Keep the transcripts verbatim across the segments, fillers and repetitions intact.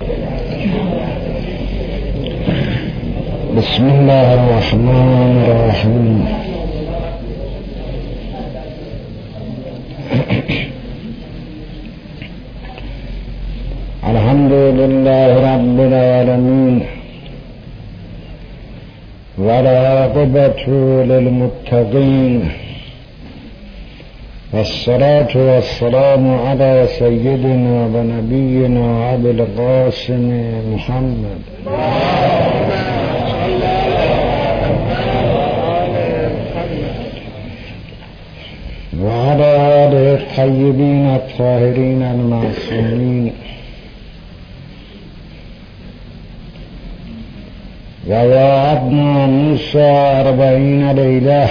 بسم الله الرحمن الرحیم. الحمد لله رب العالمين والعاقبة للمتقين والصلاة والسلام على سيدنا ونبينا أبي القاسم محمد وعلى آله الطيبين الطاهرين المعصومين ووعدنا موسى أربعين ليلة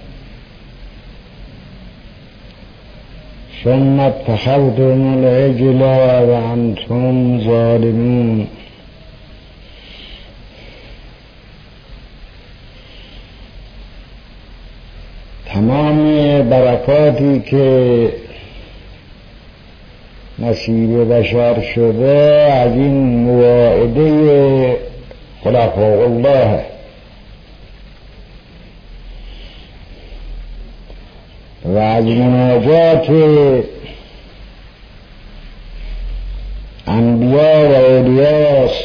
ثم اتخذتم العجل وأنتم ظالمون. تمام برکاتی که نصیب بشر شده از این مواعده خلفاء الله و از مناجات انبیاء و اولیاست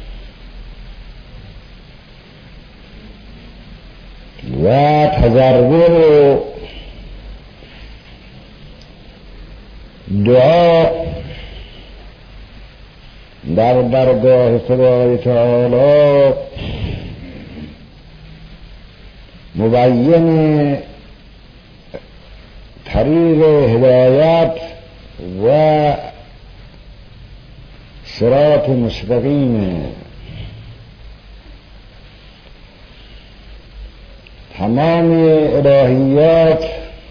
و تضرع و دعا در درگاه خدای تعالی مبین طریق هدایت و صراط مستقیم. تمام الهیات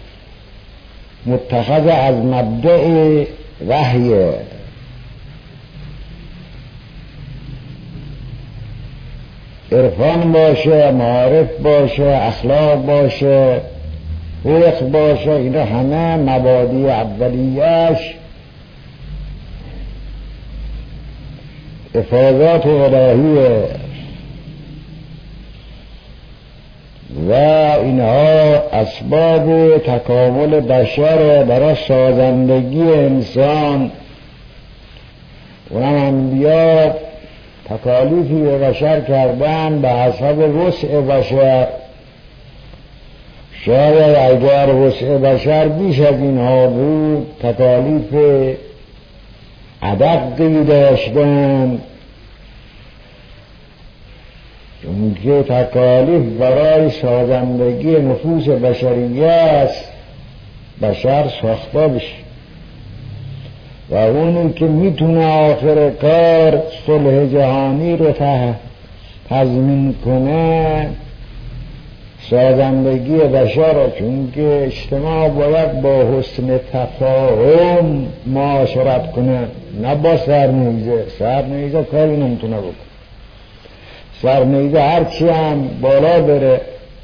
متخذ از مبدأ وحی، عرفان باشه، معارف باشه، اخلاق باشه، فقه باشه، اینا همه مبادی اولیه‌اش افاضات الهیه و اینها اسباب تکامل بشر برای سازندگی انسان. اونم انبیا تکالیفی به بشر کردن به حسب وسع بشر. شاید اگر وسع بشر بیش از اینها بود تکالیف ادقی داشتن، چون که تکالیف برای سازندگی نفوس بشریه است بشر ساخته بشه و اونی که میتونه آخر کار صلح جهانی رو تضمین کنه سازندگی بشر، چون که اجتماع باید با حسن تفاهم معاشرت کنه، نه با سرنیزه. سرنیزه کاری نمیتونه بکنه. سرنیزه هرچی هم بالا بره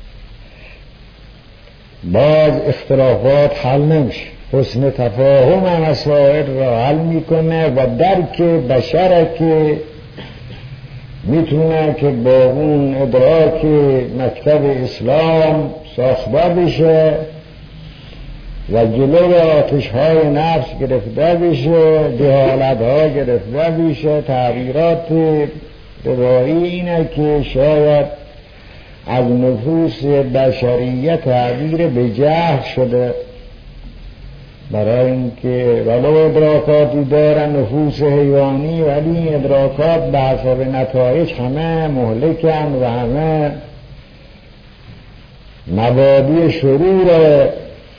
باز اختلافات حل نمیشه. حسن تفاهم هم مسائل را حل میکنه و درک بشره که میتونه که با اون ادراک مکتب اسلام ساخته بشه و جلو آتش های نفس گرفته بشه، جهالت ها گرفته بشه. تغییرات روایی اینه که شاید از نفوس بشریه تغییر به جهل شده، برای اینکه ولو ادراکاتی دارن نفوس حیوانی ولی این ادراکات به حسب نتایج همه مهلکن و همه مبادی شرور.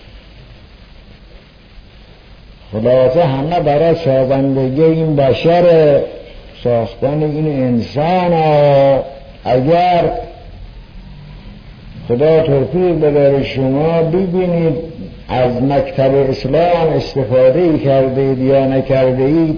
خلاصه همه برای سازندگی این بشر، ساختن این انسان ها. اگر خدا توفیق بده شما ببینید از مکتب اسلام استفاده کرده اید یا نکرده اید،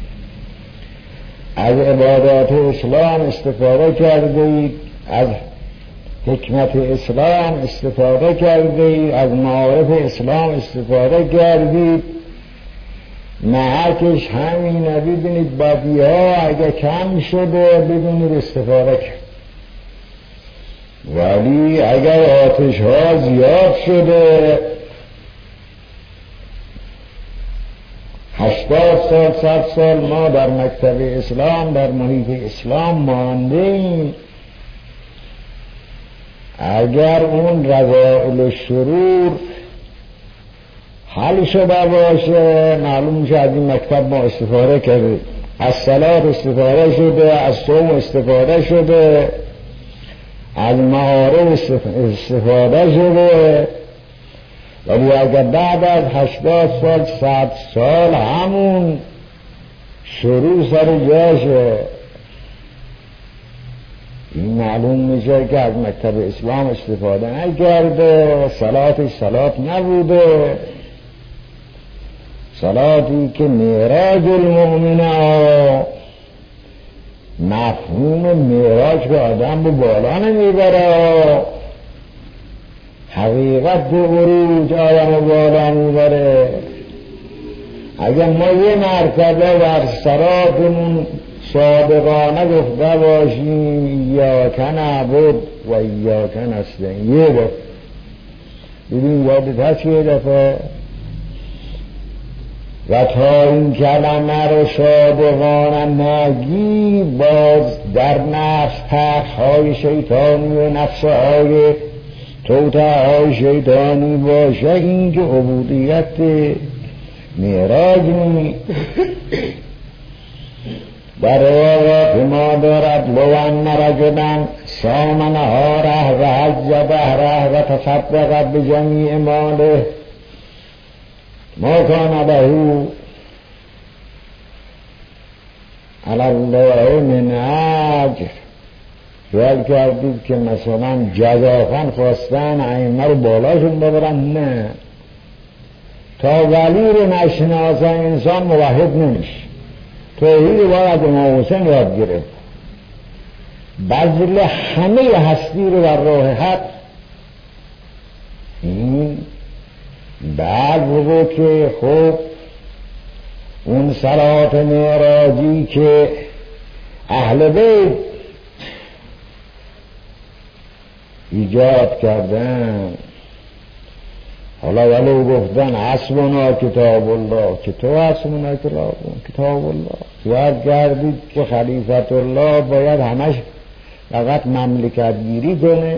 از عبادات اسلام استفاده کرده اید، از حکمت اسلام استفاده کرده اید، از معارف اسلام استفاده کردید، محکش همینه. ببینید بادی ها اگه کم شده بدونید استفاده کرد، ولی اگر آتش ها زیاد شده هشتاد سال صد سال ما در مکتب اسلام در محیط اسلام ماندیم، اگر اون رذائل الشرور حل شده باشه معلوم میشه از این مکتب ما استفاده کرده، از صلات استفاده شده، از صوم استفاده شده، از معارف استفاده شده. ولی اگر بعد از هشتاد سال صد سال همون شروع سر جاشه، این معلوم میشه که از مکتب اسلام استفاده نکرده، صلاتش صلات نبوده، صلاتی که معراج المؤمنه، مفهوم معراج به آدم به بالا نمیبره، حقیقت به عروج آدم به بالا میبره. اگر ما یه مرتبه بر صلاتمون صادقانه گفته باشیم ایاک نعبد و ایاک نستعین، یه دفعه ببین یادت هست یه دفعه و تا این کلمه رو صادقانه نگی باز در نفس طرح‌های شیطانی و نفس‌های توطئه‌های شیطانی باشه، این که عبودیت معراج نی. در روایات ما دارد لو ان رجلا صام نهاره و حج دهره و تصدق بجمیع ماله ما کان له علی الله من اجر. خیال کردید که مثلا جزاخان خواستن ائمه رو بالاشون ببرن؟ نه، تا ولی رو نشناسه انسان موحد نمیشه. توحید رو باید امام حسین یاد گرفت، بذل همه هستی رو در راه حق. این بعد رو که خب اون صلات معراجی که اهل بیت ایجاد کردن، حالا ولو گفتن حسبنا کتاب الله، چطور حسبنا کتاب الله؟ یاد کردید که خلیفت الله باید همش فقط مملکت گیری کنه،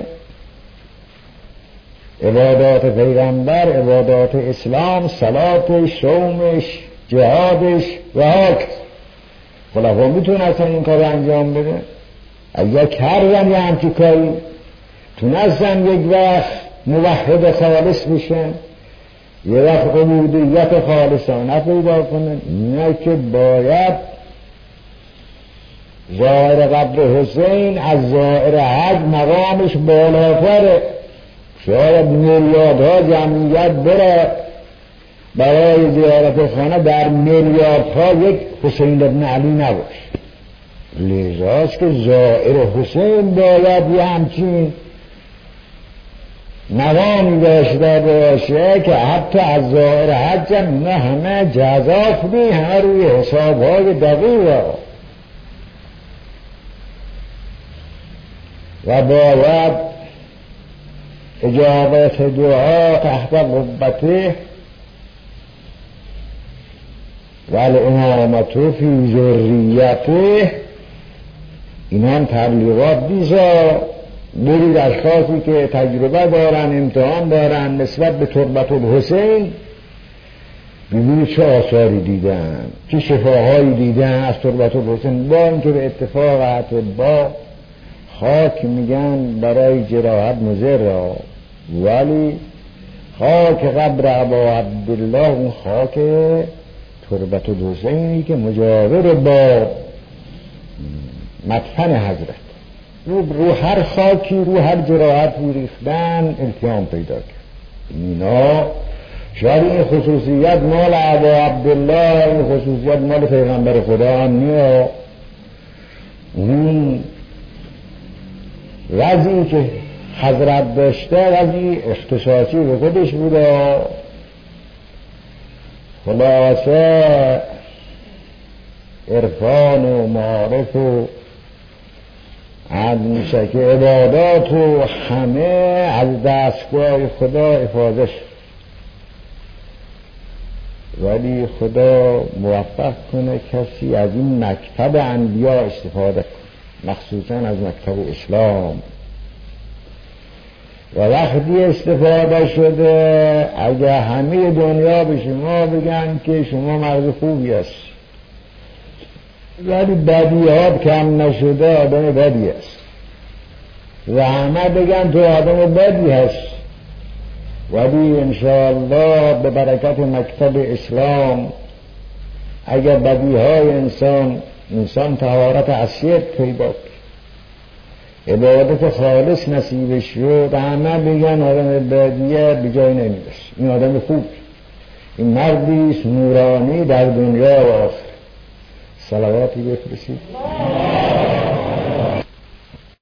عبادات پیغمبر، عبادات اسلام، صلاتش، صومش، جهادش و حاک. خلفا میتونه اصلا این کار انجام بده؟ اگر کردن یه همچی کاری تونستن یک وقت موحد خالص بشن، یه وقت عبودیت خالصانه پیدا کنن، نه که باید ظاهر قبر حسین از ظاهر حج مقامش بالاتره، شاید میلیاردها جمعیت بره برای زیارت خانه، در میلیاردها یک حسین ابن علی نباشه. لذاست که ظاهر حسین باید یه همچین مقامی داشته باشه که حتی از ظاهر حج هم نه همه جزاف بی، همه روی حسابهای دقیقه و باید اجابت دعا تحت قبته و الامامت فی ذریته. این هم تبلیغات بیزا. برید اشخاصی که تجربه دارن، امتحان دارن نسبت به تربت الحسین، ببینید چه آثاری دیدن، چه شفاهایی دیدن از تربت الحسین، با اینکه به اتفاق اطباء خاک میگن برای جراحت مضر، ولی خاک قبر ابا عبدالله اون خاک تربت الحسینی که مجاور با مدفن حضرت، رو, رو هر خاکی، رو هر جراحتی ریختن التیام پیدا کرد. اینا شاید این خصوصیت مال ابا عبدالله، این خصوصیت مال پیغمبر خدا نیا. اون وضعی که حضرت داشته وضعی اختصاصی به خودش بوده. خلاصه عرفان و معارف و عدمشک عبادات و همه از دستگاه خدا افاده شد، ولی خدا موفق کنه کسی از این مکتب انبیا استفاده کنه، مخصوصا از مکتب اسلام. و وقتی استفاده شده اگر همه دنیا به شما بگن که شما مرد خوبی هست، ولی بدیات کم نشده آدم بدی است، و همه بگن تو آدم بدی هست، ولی انشاءالله به برکت مکتب اسلام اگر بدیهای انسان انسان طهارت اصیل پیدا کرد، عبادت خالص نصیب شد، همه بگن آدم بدیه به جای نمیرسه، این آدم خوب، این مردیست نورانی در دنیا و آخر. صلواتی بفرستید.